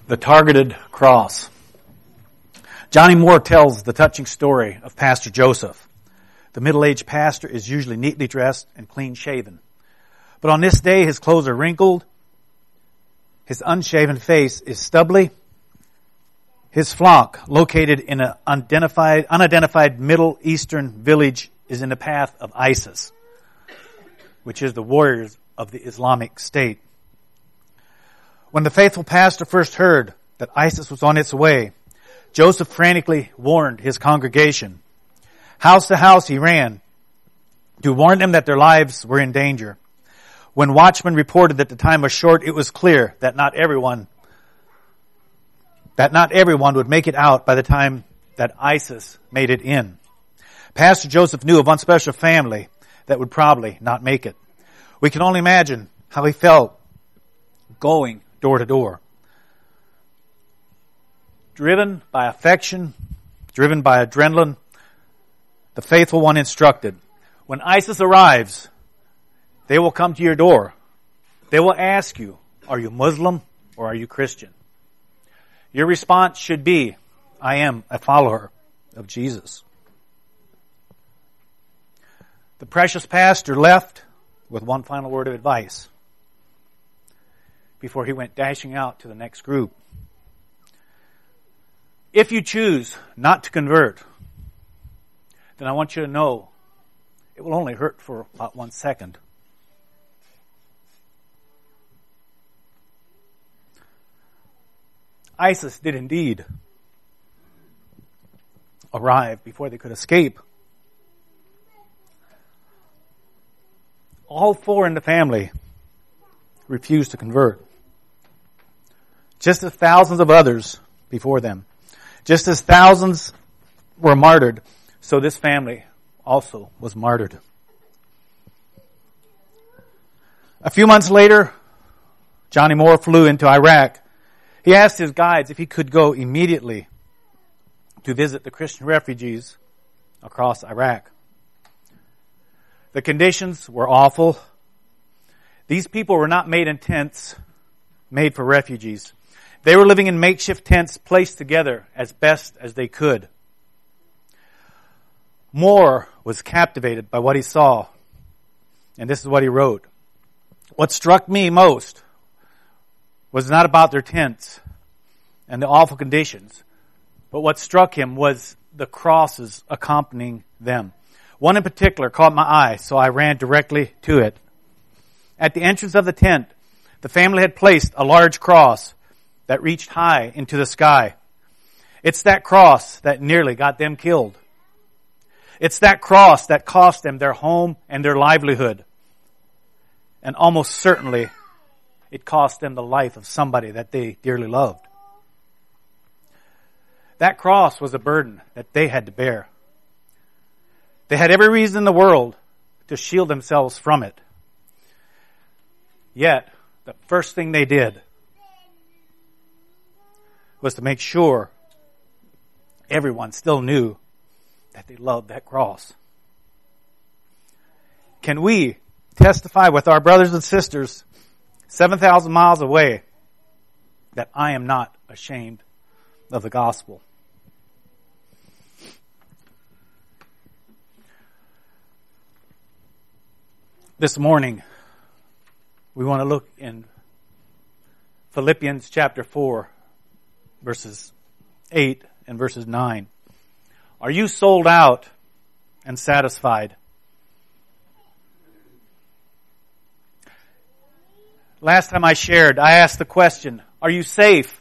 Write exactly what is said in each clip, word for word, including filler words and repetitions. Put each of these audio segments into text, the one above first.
The Targeted Cross. Johnny Moore tells the touching story of Pastor Joseph. The middle-aged pastor is usually neatly dressed and clean-shaven. But on this day, his clothes are wrinkled, his unshaven face is stubbly, his flock, located in an unidentified, unidentified Middle Eastern village, is in the path of ISIS, which is the warriors of the Islamic State. When the faithful pastor first heard that ISIS was on its way, Joseph frantically warned his congregation. House to house he ran to warn them that their lives were in danger. When watchmen reported that the time was short, it was clear that not everyone that not everyone would make it out by the time that ISIS made it in. Pastor Joseph knew of one special family that would probably not make it. We can only imagine how he felt going door to door. Driven by affection, driven by adrenaline, the faithful one instructed, when ISIS arrives, they will come to your door. They will ask you, are you Muslim or are you Christian? Your response should be, I am a follower of Jesus. The precious pastor left with one final word of advice before he went dashing out to the next group. If you choose not to convert, then I want you to know it will only hurt for about one second. ISIS did indeed arrive before they could escape. All four in the family refused to convert, just as thousands of others before them. Just as thousands were martyred, so this family also was martyred. A few months later, Johnny Moore flew into Iraq. He asked his guides if he could go immediately to visit the Christian refugees across Iraq. The conditions were awful. These people were not made in tents made for refugees. They were living in makeshift tents placed together as best as they could. Moore was captivated by what he saw, and this is what he wrote. What struck me most was not about their tents and the awful conditions, but what struck him was the crosses accompanying them. One in particular caught my eye, so I ran directly to it. At the entrance of the tent, the family had placed a large cross that reached high into the sky. It's that cross that nearly got them killed. It's that cross that cost them their home and their livelihood. And almost certainly, it cost them the life of somebody that they dearly loved. That cross was a burden that they had to bear. They had every reason in the world to shield themselves from it. Yet, the first thing they did was to make sure everyone still knew that they loved that cross. Can we testify with our brothers and sisters seven thousand miles away that I am not ashamed of the gospel? This morning, we want to look in Philippians chapter four, verses eight and verses nine. Are you sold out and satisfied? Last time I shared, I asked the question, are you safe?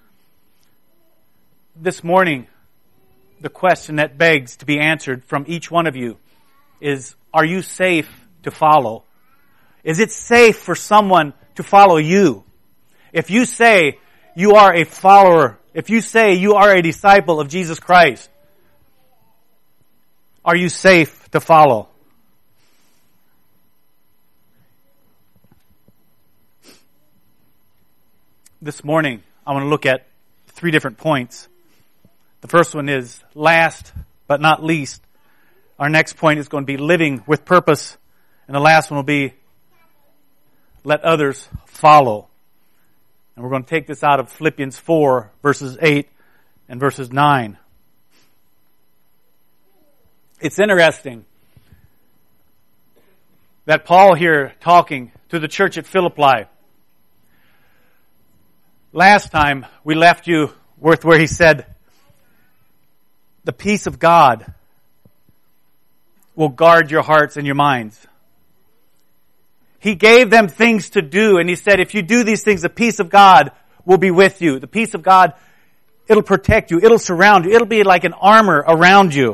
This morning, the question that begs to be answered from each one of you is, are you safe to follow? Is it safe for someone to follow you? If you say you are a follower, if you say you are a disciple of Jesus Christ, are you safe to follow? This morning, I want to look at three different points. The first one is last but not least. Our next point is going to be living with purpose. And the last one will be let others follow. And we're going to take this out of Philippians four, verses eight and verses nine. It's interesting that Paul here talking to the church at Philippi. Last time we left you with where he said, the peace of God will guard your hearts and your minds. He gave them things to do, and he said, if you do these things, the peace of God will be with you. The peace of God, it'll protect you. It'll surround you. It'll be like an armor around you.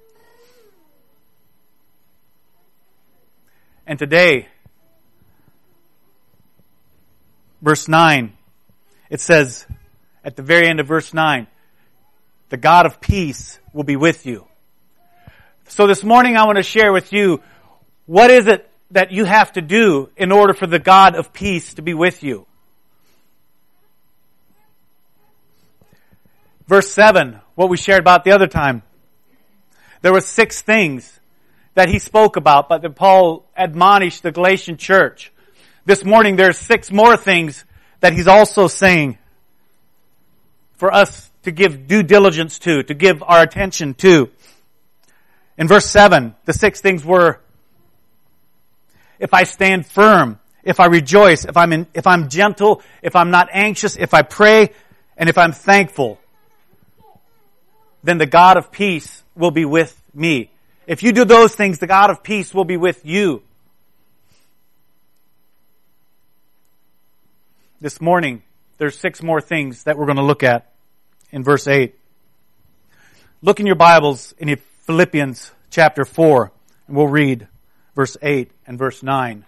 And today, verse nine, it says, at the very end of verse nine, the God of peace will be with you. So this morning I want to share with you, what is it that you have to do in order for the God of peace to be with you? Verse seven, what we shared about the other time. There were six things that he spoke about, but that Paul admonished the Galatian church. This morning there's six more things that he's also saying for us to give due diligence to, to give our attention to. In verse seven, the six things were, if I stand firm, if I rejoice, if I'm in, if I'm gentle, if I'm not anxious, if I pray, and if I'm thankful, then the God of peace will be with me. If you do those things, the God of peace will be with you. This morning, there's six more things that we're going to look at in verse eight. Look in your Bibles in Philippians chapter four, and we'll read verse eight and verse nine.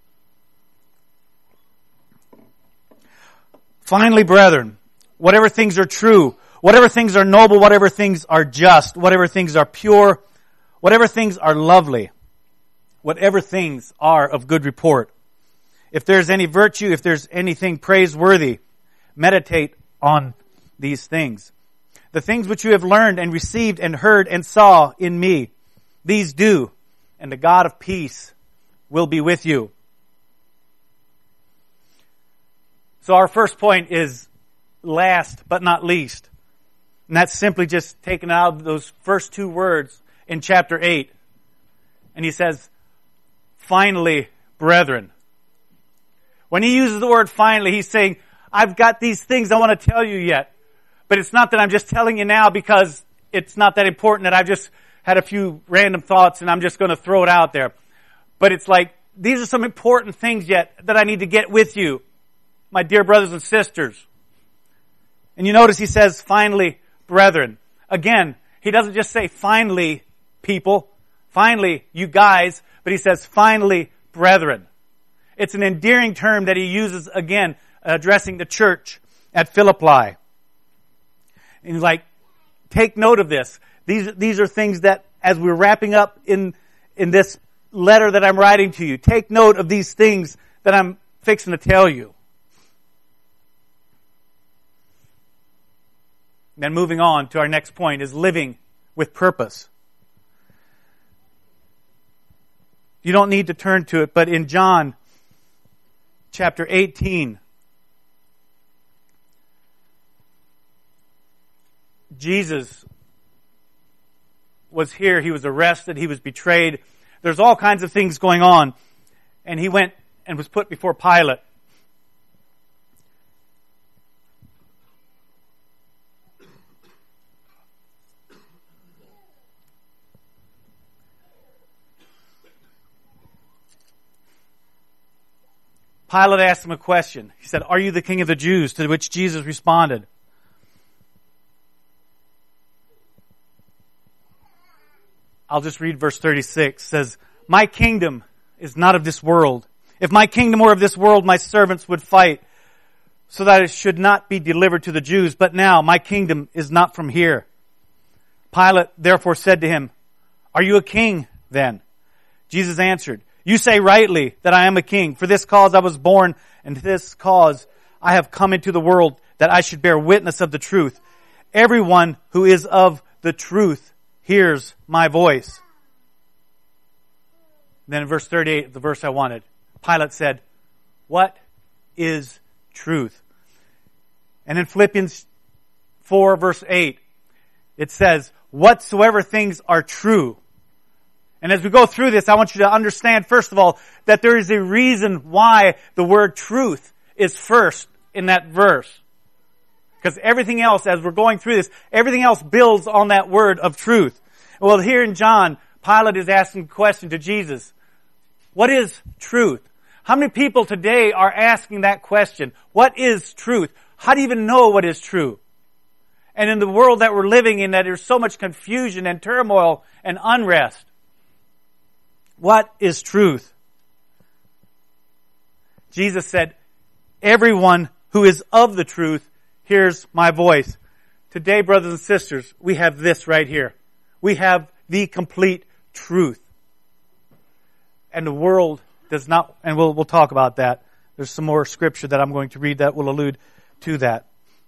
Finally, brethren, whatever things are true, whatever things are noble, whatever things are just, whatever things are pure, whatever things are lovely, whatever things are of good report, if there's any virtue, if there's anything praiseworthy, meditate on these things. The things which you have learned and received and heard and saw in me, these do, and the God of peace will be with you. So our first point is last but not least. And that's simply just taken out of those first two words in chapter eight. And he says, finally, brethren. When he uses the word finally, he's saying, I've got these things I want to tell you yet. But it's not that I'm just telling you now because it's not that important, that I've just had a few random thoughts and I'm just going to throw it out there. But it's like, these are some important things yet that I need to get with you, my dear brothers and sisters. And you notice he says, finally, brethren. Again, he doesn't just say, finally, people, finally, you guys, but he says, finally, brethren. It's an endearing term that he uses, again, addressing the church at Philippi. And he's like, take note of this. These, these are things that, as we're wrapping up in, in this letter that I'm writing to you, take note of these things that I'm fixing to tell you. Then moving on to our next point is living with purpose. You don't need to turn to it, but in John chapter eighteen, Jesus was here. He was arrested. He was betrayed. There's all kinds of things going on. And he went and was put before Pilate. Pilate asked him a question. He said, "Are you the king of the Jews?" To which Jesus responded, I'll just read verse thirty-six. It says, "My kingdom is not of this world. If my kingdom were of this world, my servants would fight so that it should not be delivered to the Jews. But now my kingdom is not from here." Pilate therefore said to him, "Are you a king then?" Jesus answered, "You say rightly that I am a king. For this cause I was born, and to this cause I have come into the world, that I should bear witness of the truth. Everyone who is of the truth hears my voice." Then in verse thirty-eight, the verse I wanted, Pilate said, "What is truth?" And in Philippians four verse eight, it says, whatsoever things are true. And as we go through this, I want you to understand, first of all, that there is a reason why the word truth is first in that verse. Because everything else, as we're going through this, everything else builds on that word of truth. Well, here in John, Pilate is asking a question to Jesus. What is truth? How many people today are asking that question? What is truth? How do you even know what is true? And in the world that we're living in, that there's so much confusion and turmoil and unrest. What is truth? Jesus said, everyone who is of the truth hears my voice. Today, brothers and sisters, we have this right here. We have the complete truth. And the world does not, and we'll, we'll talk about that. There's some more scripture that I'm going to read that will allude to that.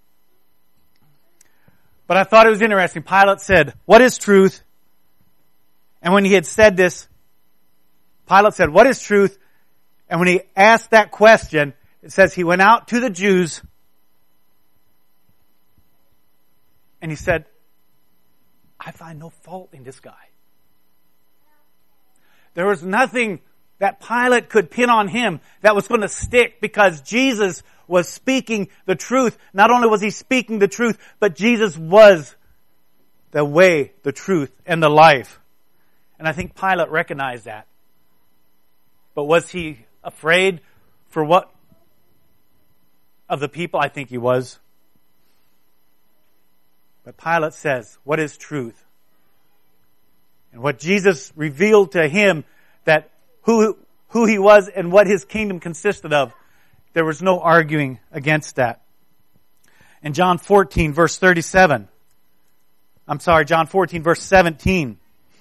But I thought it was interesting. Pilate said, what is truth? And when he had said this, Pilate said, what is truth? And when he asked that question, it says he went out to the Jews and he said, I find no fault in this guy. There was nothing that Pilate could pin on him that was going to stick, because Jesus was speaking the truth. Not only was he speaking the truth, but Jesus was the way, the truth, and the life. And I think Pilate recognized that. But was he afraid for what of the people? I think he was. But Pilate says, what is truth? And what Jesus revealed to him, that who, who he was and what his kingdom consisted of, there was no arguing against that. In John fourteen verse thirty-seven, I'm sorry, John fourteen verse seventeen,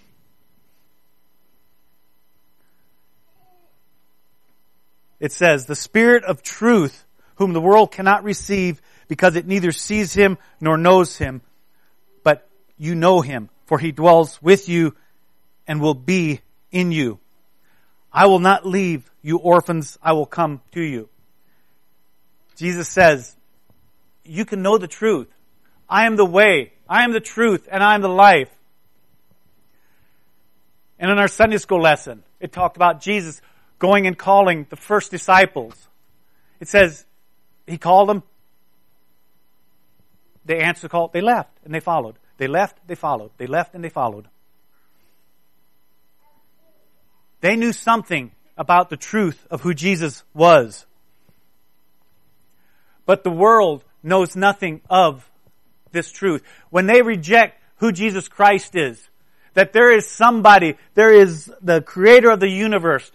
it says, the Spirit of truth, whom the world cannot receive, because it neither sees him nor knows him, but you know him, for he dwells with you and will be in you. I will not leave you orphans, I will come to you. Jesus says, you can know the truth. I am the way, I am the truth, and I am the life. And in our Sunday school lesson, it talked about Jesus going and calling the first disciples. It says, he called them, they answered the call, they left, and they followed. They left, they followed. They left, and they followed. They knew something about the truth of who Jesus was. But the world knows nothing of this truth. When they reject who Jesus Christ is, that there is somebody, there is the creator of the universe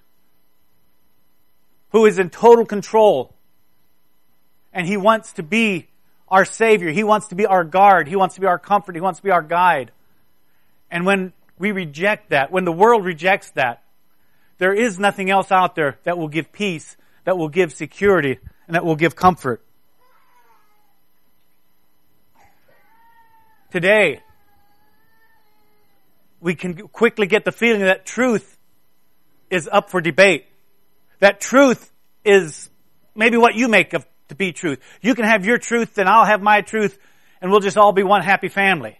who is in total control. And he wants to be our Savior. He wants to be our guard. He wants to be our comfort. He wants to be our guide. And when we reject that, when the world rejects that, there is nothing else out there that will give peace, that will give security, and that will give comfort. Today, we can quickly get the feeling that truth is up for debate. That truth is maybe what you make of to be truth. You can have your truth and I'll have my truth, and we'll just all be one happy family.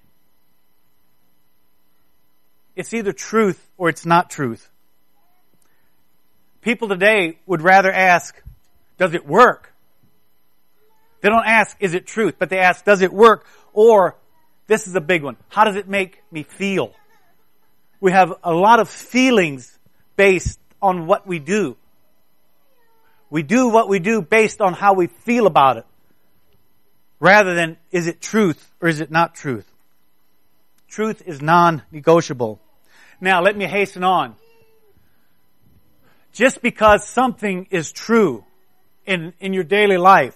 It's either truth or it's not truth. People today would rather ask, does it work? They don't ask, is it truth? But they ask, does it work? Or, this is a big one, how does it make me feel? We have a lot of feelings based on what we do. We do what we do based on how we feel about it, rather than, is it truth or is it not truth? Truth is non-negotiable. Now, let me hasten on. Just because something is true in, in your daily life,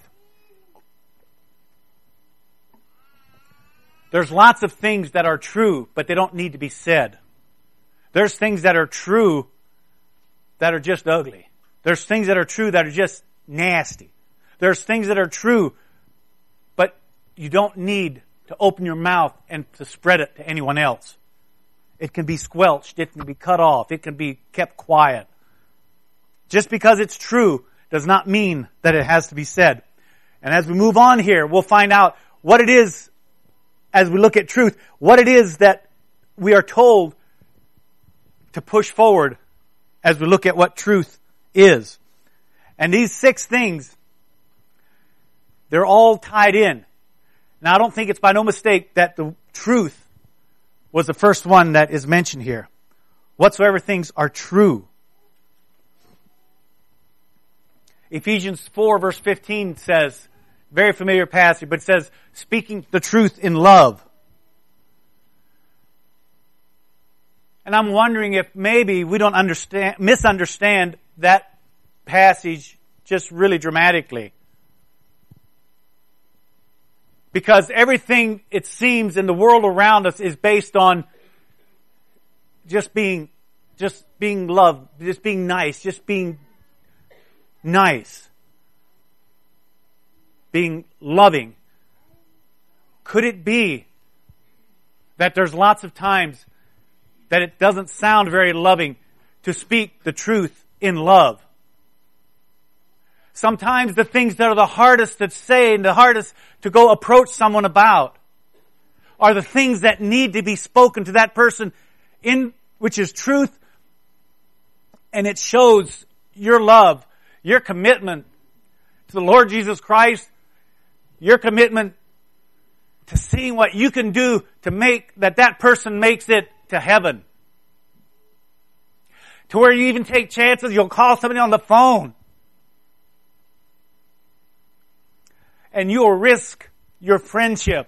there's lots of things that are true, but they don't need to be said. There's things that are true that are just ugly. There's things that are true that are just nasty. There's things that are true, but you don't need to open your mouth and to spread it to anyone else. It can be squelched. It can be cut off. It can be kept quiet. Just because it's true does not mean that it has to be said. And as we move on here, we'll find out what it is, as we look at truth, what it is that we are told to push forward as we look at what truth is. And these six things, they're all tied in. Now, I don't think it's by no mistake that the truth was the first one that is mentioned here. Whatsoever things are true. Ephesians four verse fifteen says, very familiar passage, but it says, speaking the truth in love. And I'm wondering if maybe we don't understand, misunderstand that passage just really dramatically. Because everything, it seems, in the world around us is based on just being, just being loved, just being nice, just being nice. Being loving. Could it be that there's lots of times that it doesn't sound very loving to speak the truth in love? Sometimes the things that are the hardest to say and the hardest to go approach someone about are the things that need to be spoken to that person in, which is truth, and it shows your love, your commitment to the Lord Jesus Christ, your commitment to seeing what you can do to make that that person makes it to heaven. To where you even take chances, you'll call somebody on the phone. And you will risk your friendship.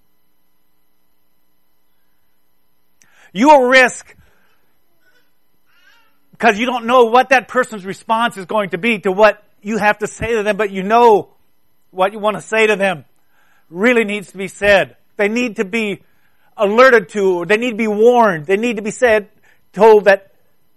You will risk, because you don't know what that person's response is going to be to what you have to say to them, but you know what you want to say to them really needs to be said. They need to be alerted to, they need to be warned, they need to be said, told that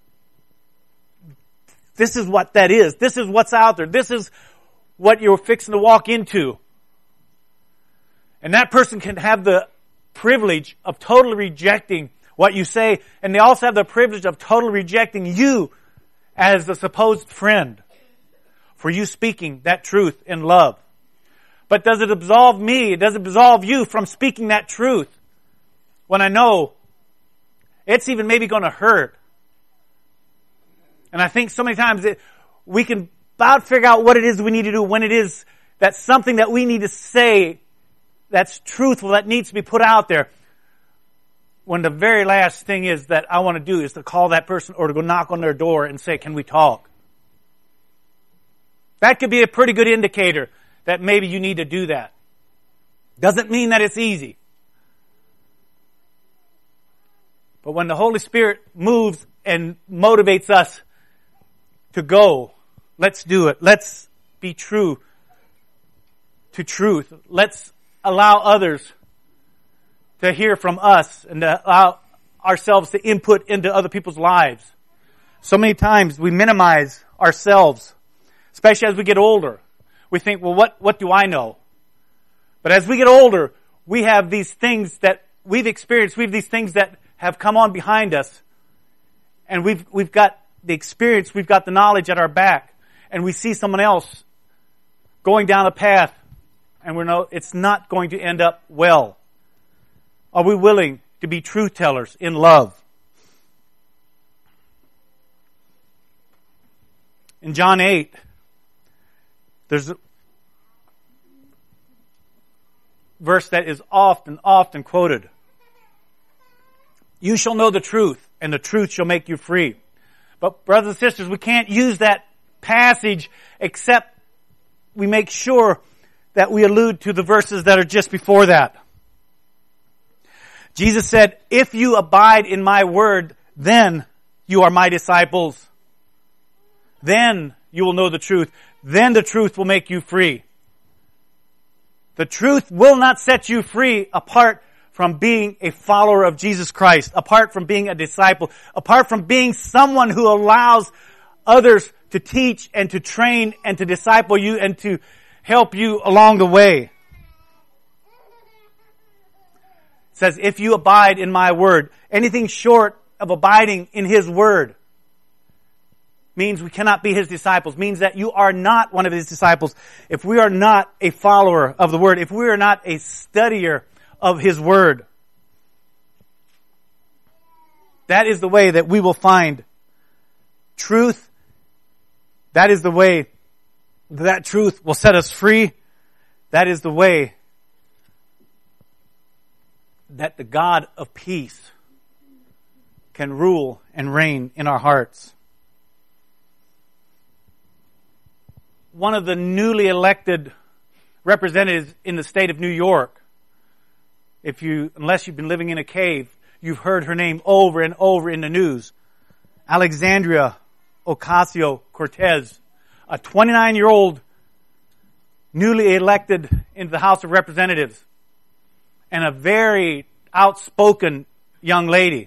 this is what that is, this is what's out there, this is what you're fixing to walk into. And that person can have the privilege of totally rejecting what you say, and they also have the privilege of totally rejecting you as the supposed friend for you speaking that truth in love. But does it absolve me, does it absolve you from speaking that truth when I know it's even maybe going to hurt? And I think so many times it, we can about figure out what it is we need to do when it is that's something that we need to say that's truthful, that needs to be put out there. When the very last thing is that I want to do is to call that person or to go knock on their door and say, can we talk? That could be a pretty good indicator that maybe you need to do that. Doesn't mean that it's easy. But when the Holy Spirit moves and motivates us to go, let's do it. Let's be true to truth. Let's allow others to hear from us and to allow ourselves to input into other people's lives. So many times we minimize ourselves, especially as we get older. We think, well, what, what do I know? But as we get older, we have these things that we've experienced. We have these things that have come on behind us. And we've, we've got the experience, we've got the knowledge at our back. And we see someone else going down a path, and we know it's not going to end up well. Are we willing to be truth tellers in love? In John eight, there's a verse that is often, often quoted. You shall know the truth, and the truth shall make you free. But brothers and sisters, we can't use that passage except we make sure that we allude to the verses that are just before that. Jesus said, if you abide in my word, then you are my disciples. Then you will know the truth. Then the truth will make you free. The truth will not set you free apart from being a follower of Jesus Christ, apart from being a disciple, apart from being someone who allows others to teach and to train and to disciple you and to help you along the way. It says, if you abide in my word, anything short of abiding in his word means we cannot be His disciples, means that you are not one of His disciples if we are not a follower of the Word, if we are not a studier of His Word. That is the way that we will find truth. That is the way that truth will set us free. That is the way that the God of peace can rule and reign in our hearts. One of the newly elected representatives in the state of New York, if you, unless you've been living in a cave, you've heard her name over and over in the news. Alexandria Ocasio-Cortez, a twenty-nine-year-old newly elected into the House of Representatives, and a very outspoken young lady.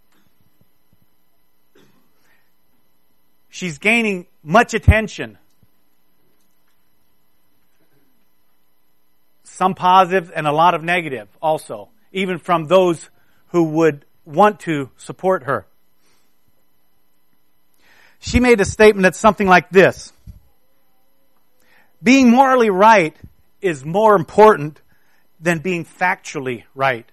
She's gaining much attention. Some positive and a lot of negative also, even from those who would want to support her. She made a statement that's something like this: being morally right is more important than being factually right.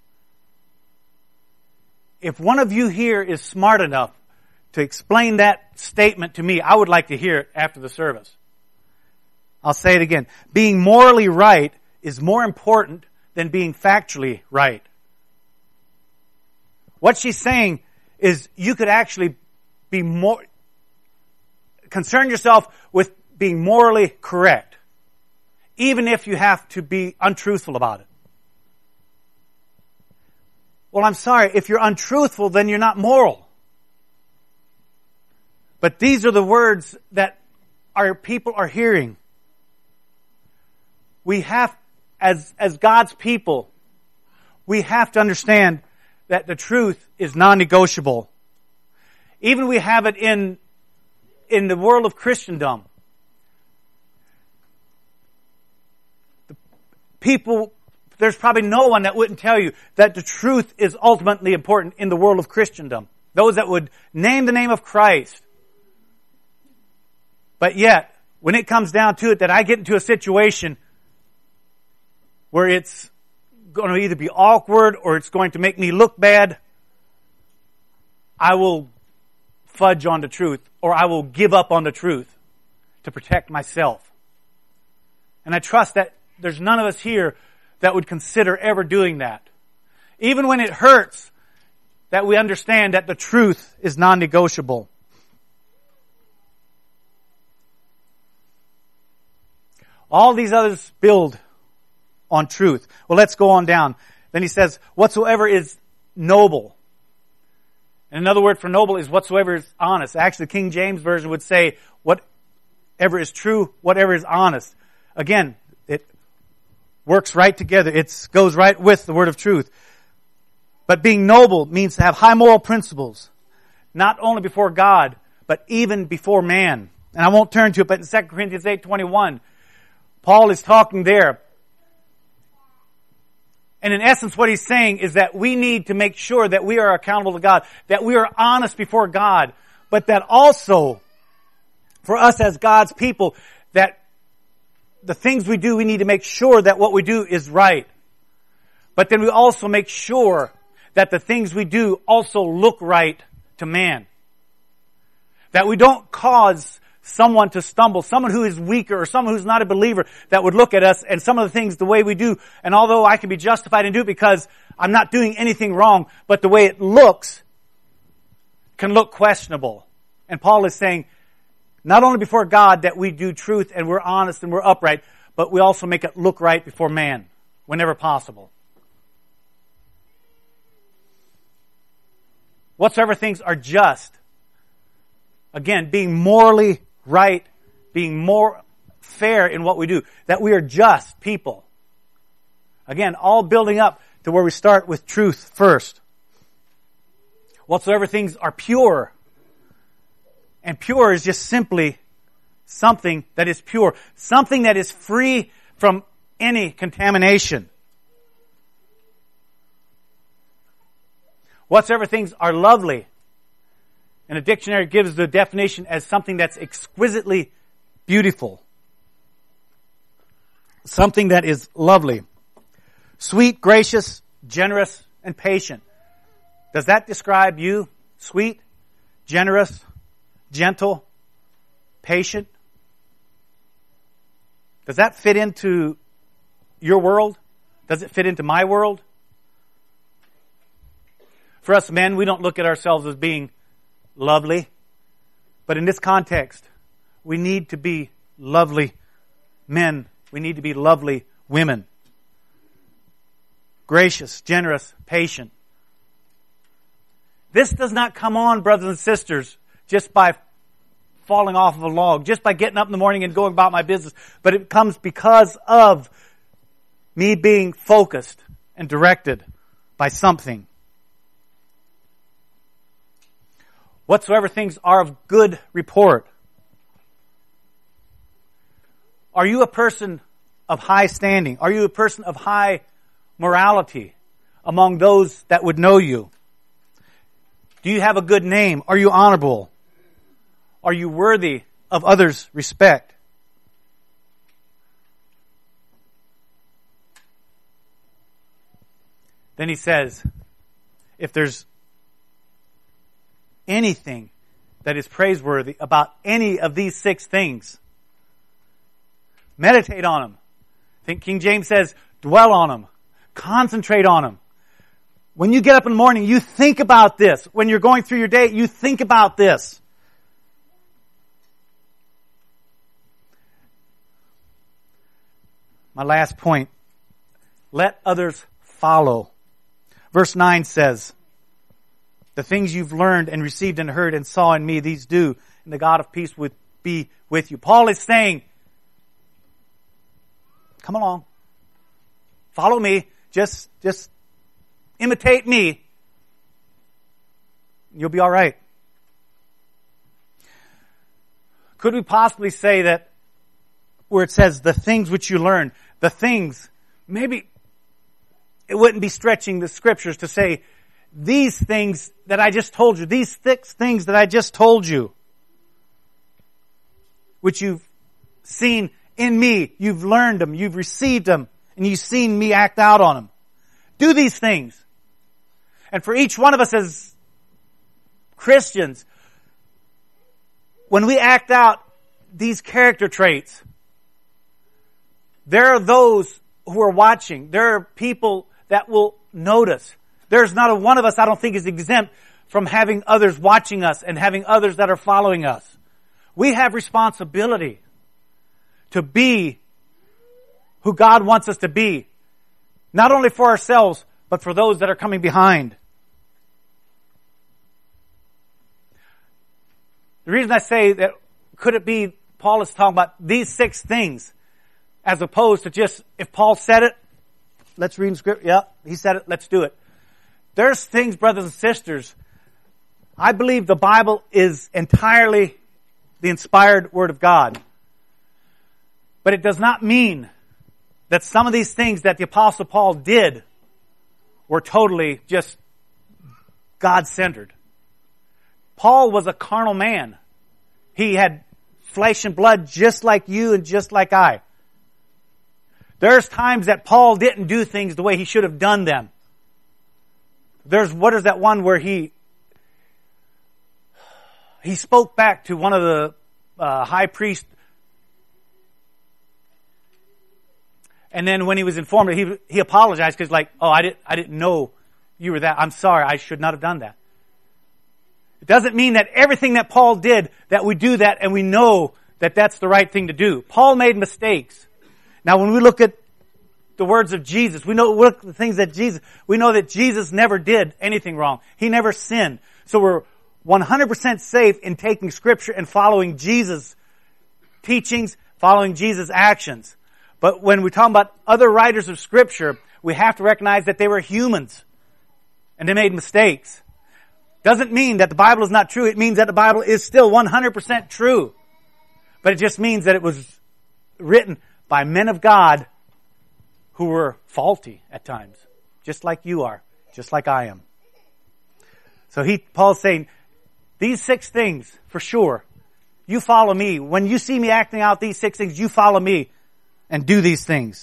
If one of you here is smart enough to explain that statement to me, I would like to hear it after the service. I'll say it again. Being morally right is more important than being factually right. What she's saying is you could actually be more, concern yourself with being morally correct, even if you have to be untruthful about it. Well, I'm sorry, if you're untruthful, then you're not moral. But these are the words that our people are hearing. We have, as, as God's people, we have to understand that the truth is non-negotiable. Even we have it in, in the world of Christendom. The people, there's probably no one that wouldn't tell you that the truth is ultimately important in the world of Christendom. Those that would name the name of Christ. But yet, when it comes down to it, that I get into a situation where it's going to either be awkward or it's going to make me look bad, I will fudge on the truth, or I will give up on the truth to protect myself. And I trust that there's none of us here that would consider ever doing that. Even when it hurts, that we understand that the truth is non-negotiable. All these others build on truth. Well, let's go on down. Then he says, whatsoever is noble. And another word for noble is whatsoever is honest. Actually, the King James Version would say, whatever is true, whatever is honest. Again, it works right together. It goes right with the word of truth. But being noble means to have high moral principles, not only before God, but even before man. And I won't turn to it, but in Second Corinthians eight twenty-one, Paul is talking there. And in essence, what he's saying is that we need to make sure that we are accountable to God, that we are honest before God, but that also, for us as God's people, that the things we do, we need to make sure that what we do is right. But then we also make sure that the things we do also look right to man. That we don't cause someone to stumble, someone who is weaker or someone who's not a believer that would look at us and some of the things the way we do. And although I can be justified and do it because I'm not doing anything wrong, but the way it looks can look questionable. And Paul is saying, not only before God that we do truth and we're honest and we're upright, but we also make it look right before man whenever possible. Whatsoever things are just. Again, being morally right, being more fair in what we do. That we are just people. Again, all building up to where we start with truth first. Whatsoever things are pure. And pure is just simply something that is pure. Something that is free from any contamination. Whatsoever things are lovely. And a dictionary gives the definition as something that's exquisitely beautiful. Something that is lovely. Sweet, gracious, generous, and patient. Does that describe you? Sweet, generous, gentle, patient? Does that fit into your world? Does it fit into my world? For us men, we don't look at ourselves as being lovely. But in this context, we need to be lovely men. We need to be lovely women. Gracious, generous, patient. This does not come on, brothers and sisters, just by falling off of a log, just by getting up in the morning and going about my business. But it comes because of me being focused and directed by something. Whatsoever things are of good report. Are you a person of high standing? Are you a person of high morality among those that would know you? Do you have a good name? Are you honorable? Are you worthy of others' respect? Then he says, if there's anything that is praiseworthy about any of these six things, meditate on them. I think King James says, dwell on them. Concentrate on them. When you get up in the morning, you think about this. When you're going through your day, you think about this. My last point. Let others follow. Verse nine says, the things you've learned and received and heard and saw in me, these do, and the God of peace would be with you. Paul is saying, come along. Follow me. Just, just imitate me. You'll be all right. Could we possibly say that where it says the things which you learn, the things, maybe it wouldn't be stretching the scriptures to say these things that I just told you, these six things that I just told you, which you've seen in me, you've learned them, you've received them, and you've seen me act out on them. Do these things. And for each one of us as Christians, when we act out these character traits, there are those who are watching. There are people that will notice. There's not a one of us, I don't think, is exempt from having others watching us and having others that are following us. We have responsibility to be who God wants us to be. Not only for ourselves, but for those that are coming behind. The reason I say that, could it be Paul is talking about these six things, as opposed to just, if Paul said it, let's read in script. Yeah, he said it, let's do it. There's things, brothers and sisters, I believe the Bible is entirely the inspired Word of God. But it does not mean that some of these things that the Apostle Paul did were totally just God-centered. Paul was a carnal man. He had flesh and blood just like you and just like I. There's times that Paul didn't do things the way he should have done them. There's, what is that one where he, he spoke back to one of the uh, high priests, and then when he was informed, he he apologized because like, oh, I didn't I didn't know you were that. I'm sorry, I should not have done that. It doesn't mean that everything that Paul did, that we do that and we know that that's the right thing to do. Paul made mistakes. Now when we look at the words of Jesus, we know look at the things that Jesus, we know that Jesus never did anything wrong. He never sinned. So we're one hundred percent safe in taking Scripture and following Jesus' teachings, following Jesus' actions. But when we talk about other writers of Scripture, we have to recognize that they were humans and they made mistakes. Doesn't mean that the Bible is not true. It means that the Bible is still one hundred percent true. But it just means that it was written by men of God who were faulty at times, just like you are, just like I am. So he, Paul's saying, These six things, for sure. You follow me. When you see me acting out these six things, you follow me and do these things.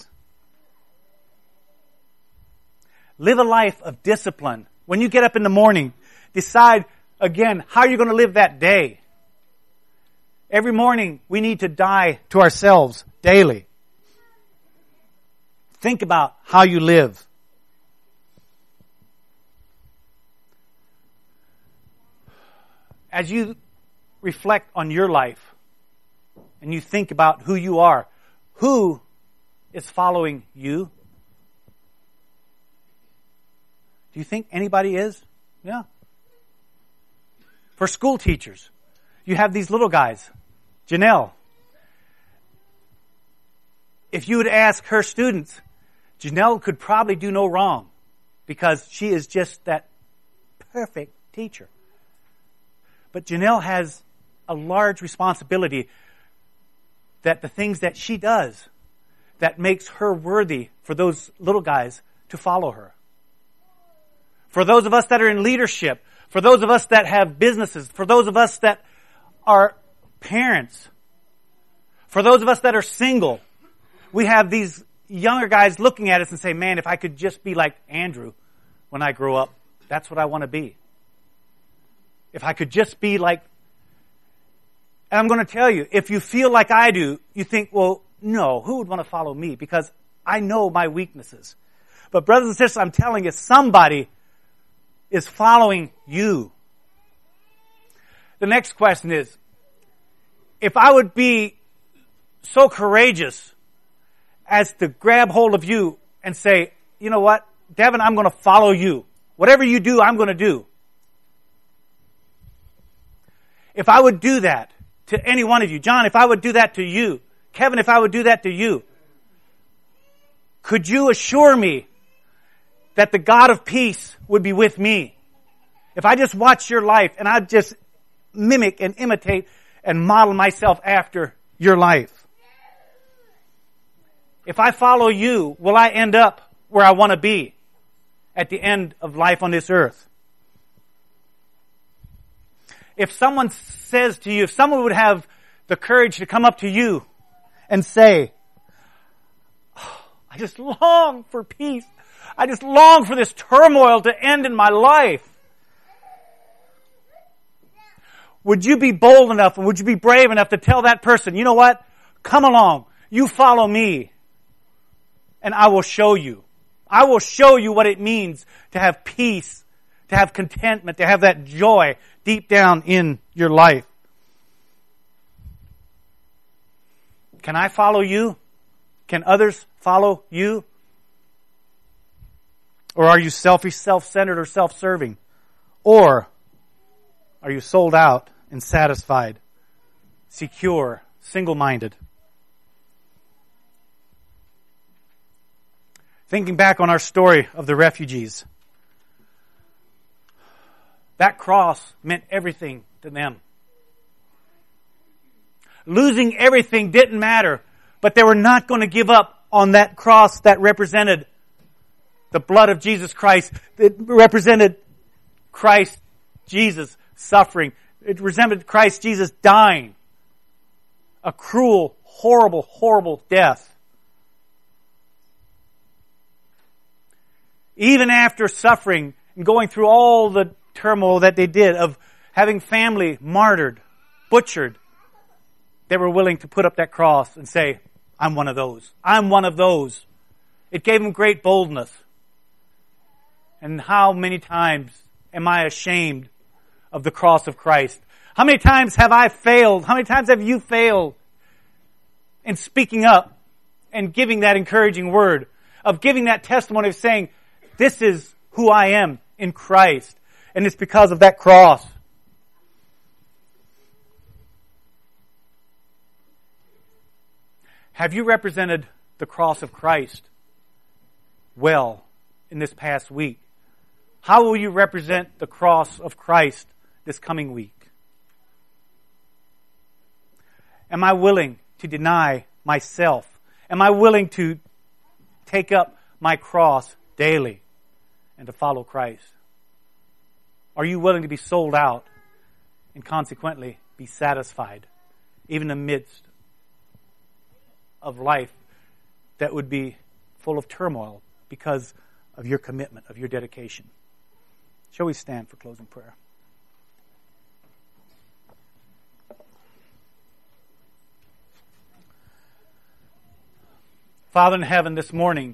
Live a life of discipline. When you get up in the morning, decide again how you're going to live that day. Every morning we need to die to ourselves daily. Think about how you live. As you reflect on your life and you think about who you are, who is following you? Do you think anybody is? Yeah. For school teachers, you have these little guys. Janelle. If you would ask her students, Janelle could probably do no wrong because she is just that perfect teacher. But Janelle has a large responsibility that the things that she does that makes her worthy for those little guys to follow her. For those of us that are in leadership, for those of us that have businesses, for those of us that are parents, for those of us that are single, we have these younger guys looking at us and say, man, if I could just be like Andrew when I grow up, that's what I want to be. If I could just be like, and I'm going to tell you, if you feel like I do, you think, well, no, who would want to follow me? Because I know my weaknesses. But brothers and sisters, I'm telling you, somebody is following you. The next question is, if I would be so courageous as to grab hold of you and say, you know what, Devin, I'm going to follow you. Whatever you do, I'm going to do. If I would do that to any one of you, John, if I would do that to you, Kevin, if I would do that to you, could you assure me that the God of peace would be with me? If I just watch your life and I just mimic and imitate and model myself after your life. If I follow you, will I end up where I want to be at the end of life on this earth? If someone says to you, if someone would have the courage to come up to you and say, oh, I just long for peace. I just long for this turmoil to end in my life. Would you be bold enough and would you be brave enough to tell that person, you know what? Come along. You follow me and I will show you. I will show you what it means to have peace, to have contentment, to have that joy deep down in your life. Can I follow you? Can others follow you? Or are you selfish, self-centered, or self-serving? Or are you sold out and satisfied, secure, single-minded? Thinking back on our story of the refugees, that cross meant everything to them. Losing everything didn't matter, but they were not going to give up on that cross that represented the blood of Jesus Christ. It represented Christ Jesus suffering. It represented Christ Jesus dying. A cruel, horrible, horrible death. Even after suffering and going through all the turmoil that they did of having family martyred, butchered, they were willing to put up that cross and say, I'm one of those. I'm one of those. It gave them great boldness. And how many times am I ashamed of the cross of Christ? How many times have I failed? How many times have you failed in speaking up and giving that encouraging word, of giving that testimony of saying, this is who I am in Christ. And it's because of that cross. Have you represented the cross of Christ well in this past week? How will you represent the cross of Christ this coming week? Am I willing to deny myself? Am I willing to take up my cross daily and to follow Christ? Are you willing to be sold out and consequently be satisfied, even in the midst of life that would be full of turmoil because of your commitment, of your dedication. Shall we stand for closing prayer? Father in heaven, this morning,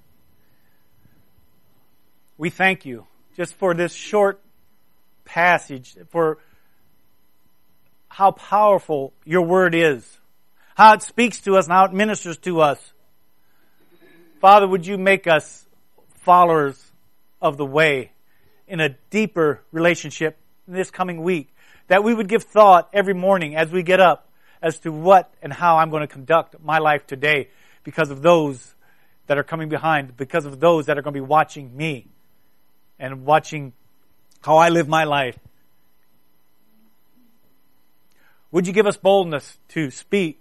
we thank you just for this short passage, for how powerful your word is, how it speaks to us and how it ministers to us. Father, would you make us followers of the way in a deeper relationship this coming week, that we would give thought every morning as we get up as to what and how I'm going to conduct my life today because of those that are coming behind, because of those that are going to be watching me and watching how I live my life. Would you give us boldness to speak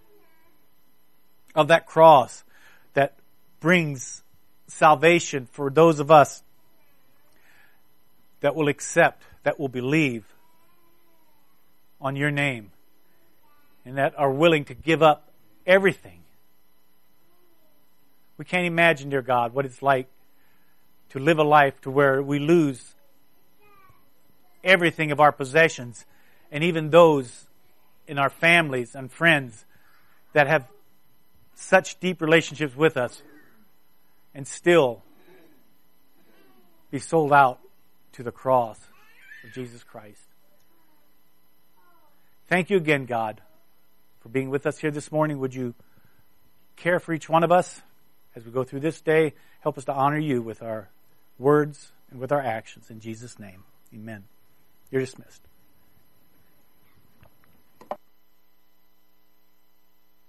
of that cross that brings salvation for those of us that will accept, that will believe on your name, and that are willing to give up everything. We can't imagine, dear God, what it's like to live a life to where we lose everything of our possessions, and even those in our families and friends that have such deep relationships with us, and still be sold out to the cross of Jesus Christ. Thank you again, God, for being with us here this morning. Would you care for each one of us as we go through this day? Help us to honor you with our words and with our actions. In Jesus' name, amen. You're dismissed.